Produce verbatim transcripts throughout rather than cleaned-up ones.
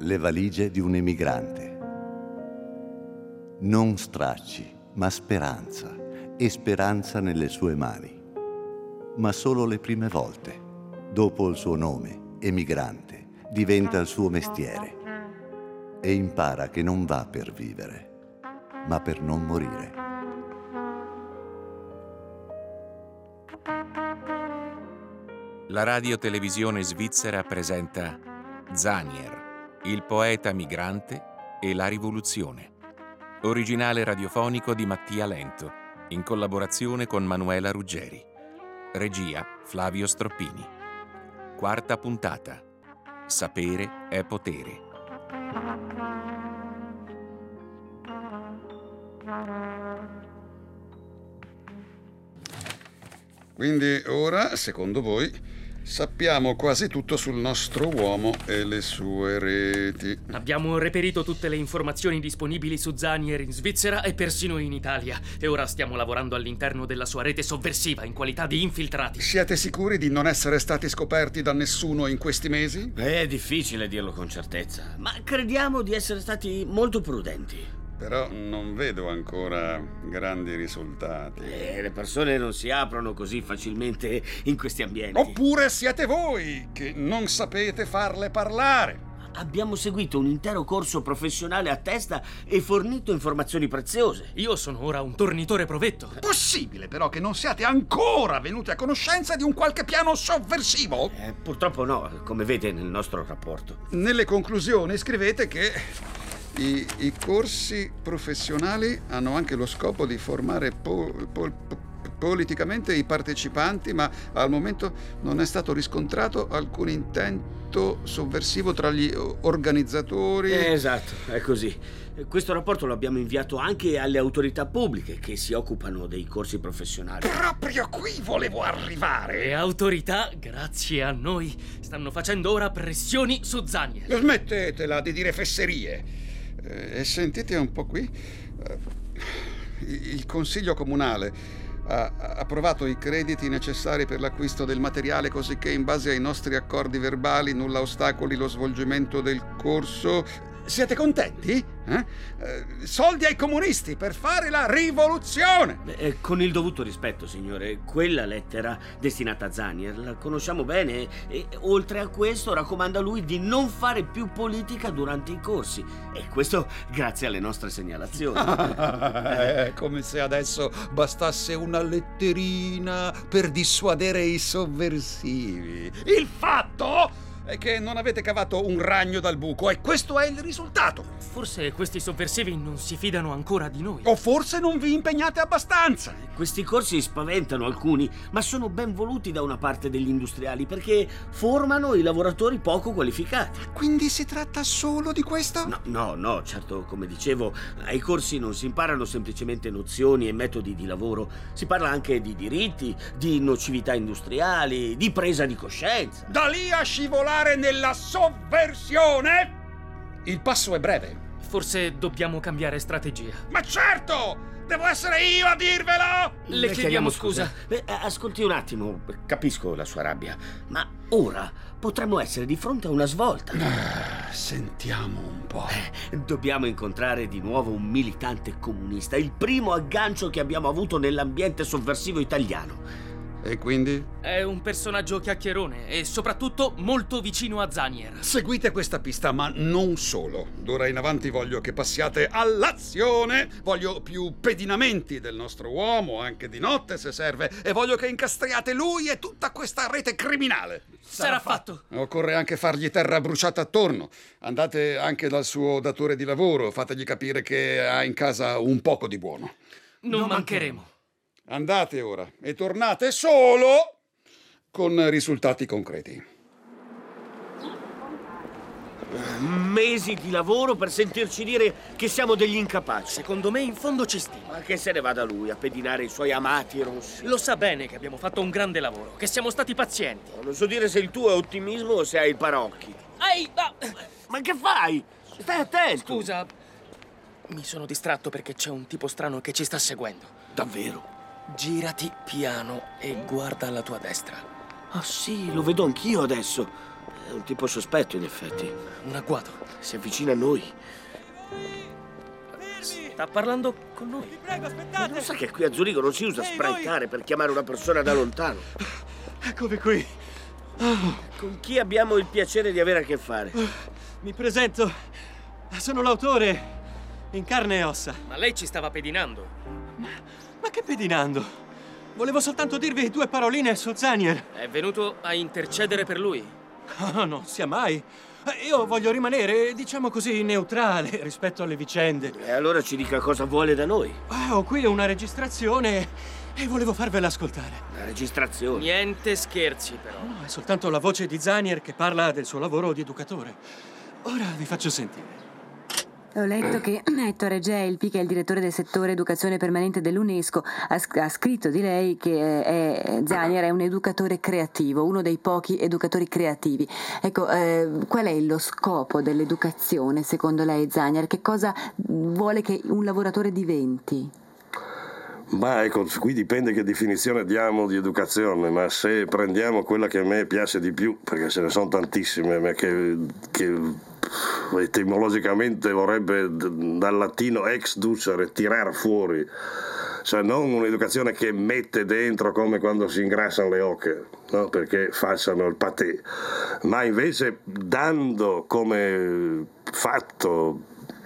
le valigie di un emigrante. Non stracci, ma speranza, e speranza nelle sue mani. Ma solo le prime volte. Dopo il suo nome, emigrante, diventa il suo mestiere. E impara che non va per vivere, ma per non morire. La radio-televisione svizzera presenta Zanier, il poeta migrante e la rivoluzione. Originale radiofonico di Mattia Lento, in collaborazione con Manuela Ruggeri. Regia Flavio Stroppini. Quarta puntata. Sapere è potere. Quindi ora, secondo voi, sappiamo quasi tutto sul nostro uomo e le sue reti. Abbiamo reperito tutte le informazioni disponibili su Zanier in Svizzera e persino in Italia. E ora stiamo lavorando all'interno della sua rete sovversiva in qualità di infiltrati. Siete sicuri di non essere stati scoperti da nessuno in questi mesi? È difficile dirlo con certezza, ma crediamo di essere stati molto prudenti. Però non vedo ancora grandi risultati. Eh, le persone non si aprono così facilmente in questi ambienti. Oppure siete voi che non sapete farle parlare. Abbiamo seguito un intero corso professionale a testa e fornito informazioni preziose. Io sono ora un tornitore provetto. Possibile però che non siate ancora venuti a conoscenza di un qualche piano sovversivo? Eh, purtroppo no, come vede nel nostro rapporto. Nelle conclusioni scrivete che I, i corsi professionali hanno anche lo scopo di formare po, po, po, politicamente i partecipanti, ma al momento non è stato riscontrato alcun intento sovversivo tra gli organizzatori. Esatto, è così. Questo rapporto lo abbiamo inviato anche alle autorità pubbliche che si occupano dei corsi professionali. Proprio qui volevo arrivare. Le autorità, grazie a noi, stanno facendo ora pressioni su Zanier. Smettetela di dire fesserie. E sentite un po' qui, il Consiglio Comunale ha approvato i crediti necessari per l'acquisto del materiale, così che in base ai nostri accordi verbali nulla ostacoli lo svolgimento del corso. Siete contenti? Eh? Eh, soldi ai comunisti per fare la rivoluzione! Eh, con il dovuto rispetto, signore, quella lettera destinata a Zanier la conosciamo bene e oltre a questo raccomanda a lui di non fare più politica durante i corsi. E questo grazie alle nostre segnalazioni. È come se adesso bastasse una letterina per dissuadere i sovversivi. Il fatto è che non avete cavato un ragno dal buco e questo è il risultato. Forse questi sovversivi non si fidano ancora di noi. O forse non vi impegnate abbastanza. Questi corsi spaventano alcuni, ma sono ben voluti da una parte degli industriali perché formano i lavoratori poco qualificati. Quindi si tratta solo di questo? No, no, no, certo, come dicevo, ai corsi non si imparano semplicemente nozioni e metodi di lavoro. Si parla anche di diritti, di nocività industriali, di presa di coscienza. Da lì a scivolare nella sovversione? Il passo è breve. Forse dobbiamo cambiare strategia. Ma certo! Devo essere io a dirvelo! Le, Le chiediamo scusa. scusa. Beh, ascolti un attimo, capisco la sua rabbia, ma ora potremmo essere di fronte a una svolta. Ah, sentiamo un po'. Eh, dobbiamo incontrare di nuovo un militante comunista, il primo aggancio che abbiamo avuto nell'ambiente sovversivo italiano. E quindi? È un personaggio chiacchierone e soprattutto molto vicino a Zanier. Seguite questa pista, ma non solo. D'ora in avanti voglio che passiate all'azione. Voglio più pedinamenti del nostro uomo, anche di notte se serve. E voglio che incastriate lui e tutta questa rete criminale. Sarà fatto. Occorre anche fargli terra bruciata attorno. Andate anche dal suo datore di lavoro. Fategli capire che ha in casa un poco di buono. Non, non mancheremo. Andate ora e tornate solo con risultati concreti. Mesi di lavoro per sentirci dire che siamo degli incapaci. Secondo me in fondo ci stima. Ma che se ne vada lui a pedinare i suoi amati rossi. Lo sa bene che abbiamo fatto un grande lavoro, che siamo stati pazienti. Non so dire se il tuo è ottimismo o se hai il paraocchi. Ehi, ma... Ma che fai? Stai attento. Scusa, mi sono distratto perché c'è un tipo strano che ci sta seguendo. Davvero? Girati piano e guarda alla tua destra. Ah sì, lo vedo anch'io adesso. È un tipo sospetto, in effetti. Un agguato. Si avvicina a noi. Sta parlando con noi. Vi prego, Ma aspettate! non sa che qui a Zurigo non si usa sprintare per chiamare una persona da lontano? Eccomi qui. Con chi abbiamo il piacere di avere a che fare? Mi presento. Sono l'autore, in carne e ossa. Ma lei ci stava pedinando. Ma che pedinando? Volevo soltanto dirvi due paroline su Zanier. È venuto a intercedere per lui. Oh, non sia mai. Io voglio rimanere, diciamo così, neutrale rispetto alle vicende. E allora ci dica cosa vuole da noi. Ah, ho qui una registrazione e volevo farvela ascoltare. La registrazione. Niente scherzi, però. No, è soltanto la voce di Zanier che parla del suo lavoro di educatore. Ora vi faccio sentire. Ho letto che Ettore Gelpi, che è il direttore del settore educazione permanente dell'UNESCO, ha, sc- ha scritto di lei che è, Zanier è un educatore creativo, uno dei pochi educatori creativi. Ecco, eh, qual è lo scopo dell'educazione secondo lei, Zanier? Che cosa vuole che un lavoratore diventi? Ma ecco, qui dipende che definizione diamo di educazione, ma se prendiamo quella che a me piace di più, perché ce ne sono tantissime, ma che, che etimologicamente vorrebbe dal latino ex ducere, tirar fuori, cioè non un'educazione che mette dentro come quando si ingrassano le oche, no? Perché facciano il patè, ma invece dando come fatto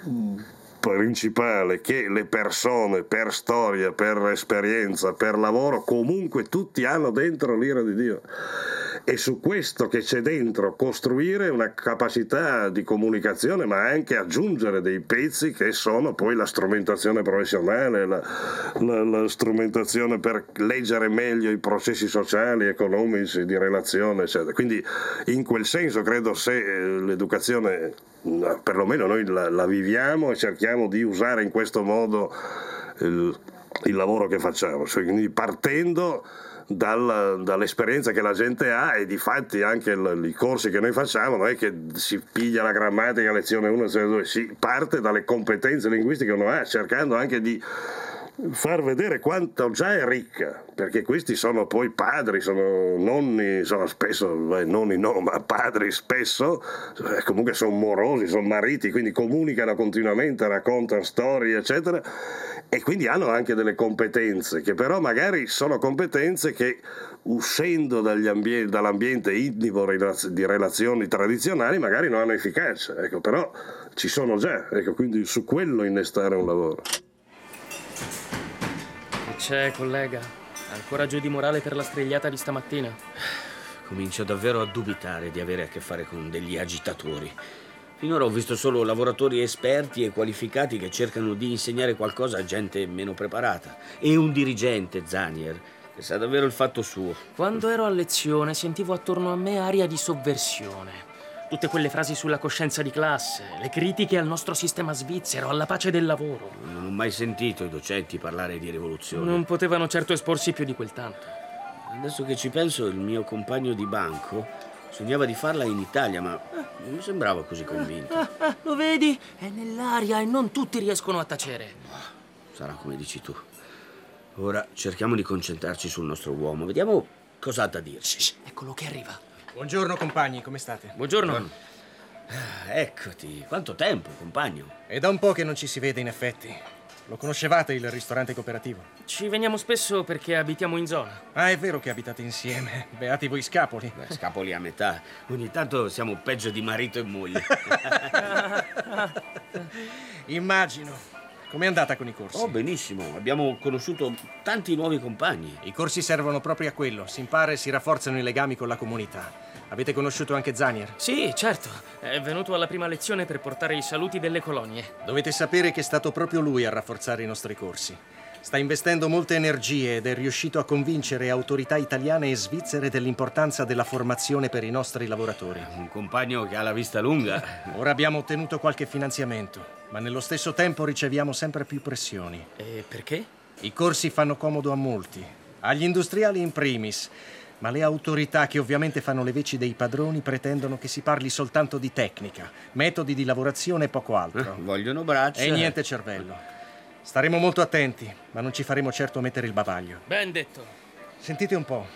principale che le persone per storia, per esperienza, per lavoro comunque tutti hanno dentro l'ira di Dio, e su questo che c'è dentro costruire una capacità di comunicazione, ma anche aggiungere dei pezzi che sono poi la strumentazione professionale, la, la, la strumentazione per leggere meglio i processi sociali, economici, di relazione, eccetera. Quindi in quel senso credo, se l'educazione, perlomeno noi la, la viviamo e cerchiamo di usare in questo modo il, il lavoro che facciamo, cioè, quindi partendo dal, dall'esperienza che la gente ha, e difatti anche il, i corsi che noi facciamo non è che si piglia la grammatica lezione uno, lezione due, si parte dalle competenze linguistiche che uno ha, cercando anche di far vedere quanto già è ricca, perché questi sono poi padri, sono nonni, sono spesso, beh, nonni no, ma padri spesso, eh, comunque sono morosi, sono mariti, quindi comunicano continuamente, raccontano storie, eccetera, e quindi hanno anche delle competenze, che però magari sono competenze che, uscendo dagli ambien- dall'ambiente intimo di relazioni tradizionali, magari non hanno efficacia, ecco, però ci sono già, ecco, quindi su quello innestare un lavoro. C'è, collega? Ancora giù di morale per la strigliata di stamattina? Comincio davvero a dubitare di avere a che fare con degli agitatori. Finora ho visto solo lavoratori esperti e qualificati che cercano di insegnare qualcosa a gente meno preparata. E un dirigente, Zanier, che sa davvero il fatto suo. Quando ero a lezione sentivo attorno a me aria di sovversione. Tutte quelle frasi sulla coscienza di classe, le critiche al nostro sistema svizzero, alla pace del lavoro. Non ho mai sentito i docenti parlare di rivoluzione. Non potevano certo esporsi più di quel tanto. Adesso che ci penso, il mio compagno di banco sognava di farla in Italia, ma eh, non mi sembrava così convinto. Ah, ah, lo vedi? È nell'aria e non tutti riescono a tacere. Sarà come dici tu. Ora cerchiamo di concentrarci sul nostro uomo. Vediamo cosa ha da dirci. Eccolo che arriva. Buongiorno compagni, come state? Buongiorno. Ah, eccoti. Quanto tempo, compagno? È da un po' che non ci si vede, in effetti. Lo conoscevate il ristorante cooperativo? Ci veniamo spesso perché abitiamo in zona. Ah, è vero che abitate insieme. Beati voi scapoli. Beh, scapoli a metà. Ogni tanto siamo peggio di marito e moglie. Immagino. Com'è andata con i corsi? Oh, benissimo. Abbiamo conosciuto tanti nuovi compagni. I corsi servono proprio a quello. Si impara e si rafforzano i legami con la comunità. Avete conosciuto anche Zanier? Sì, certo. È venuto alla prima lezione per portare i saluti delle colonie. Dovete sapere che è stato proprio lui a rafforzare i nostri corsi. Sta investendo molte energie ed è riuscito a convincere autorità italiane e svizzere dell'importanza della formazione per i nostri lavoratori. Un compagno che ha la vista lunga. Ora abbiamo ottenuto qualche finanziamento, ma nello stesso tempo riceviamo sempre più pressioni. E perché? I corsi fanno comodo a molti, agli industriali in primis, ma le autorità, che ovviamente fanno le veci dei padroni, pretendono che si parli soltanto di tecnica, metodi di lavorazione e poco altro. Eh, vogliono braccia. E niente cervello. Staremo molto attenti, ma non ci faremo certo mettere il bavaglio. Ben detto. Sentite un po'.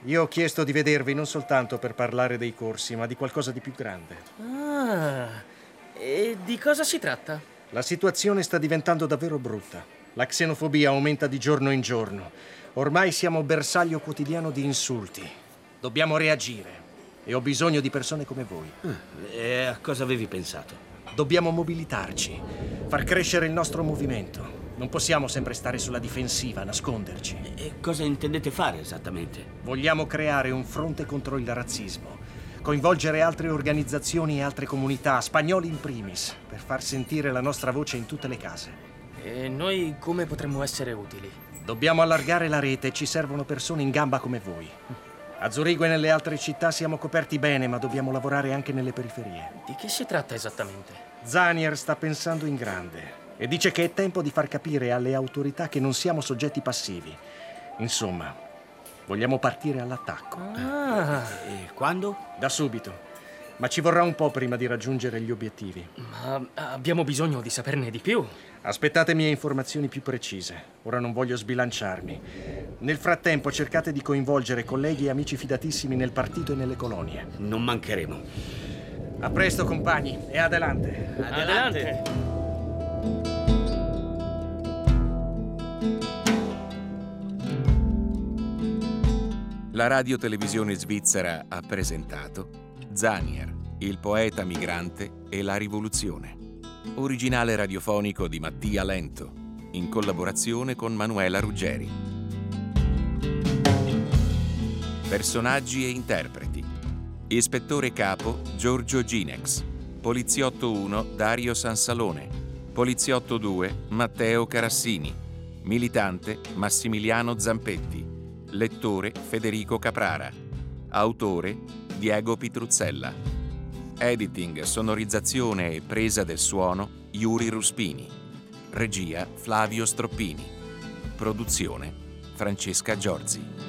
Io ho chiesto di vedervi non soltanto per parlare dei corsi, ma di qualcosa di più grande. Ah, e di cosa si tratta? La situazione sta diventando davvero brutta. La xenofobia aumenta di giorno in giorno. Ormai siamo bersaglio quotidiano di insulti. Dobbiamo reagire. E ho bisogno di persone come voi. E a cosa avevi pensato? Dobbiamo mobilitarci, far crescere il nostro movimento. Non possiamo sempre stare sulla difensiva, nasconderci. E cosa intendete fare esattamente? Vogliamo creare un fronte contro il razzismo, coinvolgere altre organizzazioni e altre comunità, spagnoli in primis, per far sentire la nostra voce in tutte le case. E noi come potremmo essere utili? Dobbiamo allargare la rete e ci servono persone in gamba come voi. A Zurigo e nelle altre città siamo coperti bene, ma dobbiamo lavorare anche nelle periferie. Di che si tratta esattamente? Zanier sta pensando in grande e dice che è tempo di far capire alle autorità che non siamo soggetti passivi. Insomma, vogliamo partire all'attacco. Ah, E quando? Da subito. Ma ci vorrà un po' prima di raggiungere gli obiettivi. ma abbiamo bisogno di saperne di più. Aspettate mie informazioni più precise. Ora non voglio sbilanciarmi. Nel frattempo cercate di coinvolgere colleghi e amici fidatissimi nel partito e nelle colonie. Non mancheremo. A presto, compagni, e adelante. Adelante. La radiotelevisione svizzera ha presentato Zanier, il poeta migrante e la rivoluzione. Originale radiofonico di Mattia Lento, in collaborazione con Manuela Ruggeri. Personaggi e interpreti. Ispettore capo Giorgio Ginex. Poliziotto uno Dario Sansalone. Poliziotto due Matteo Carassini. Militante Massimiliano Zampetti. Lettore Federico Caprara. Autore Diego Pitruzzella. Editing, sonorizzazione e presa del suono Yuri Ruspini. Regia Flavio Stroppini. Produzione Francesca Giorzi.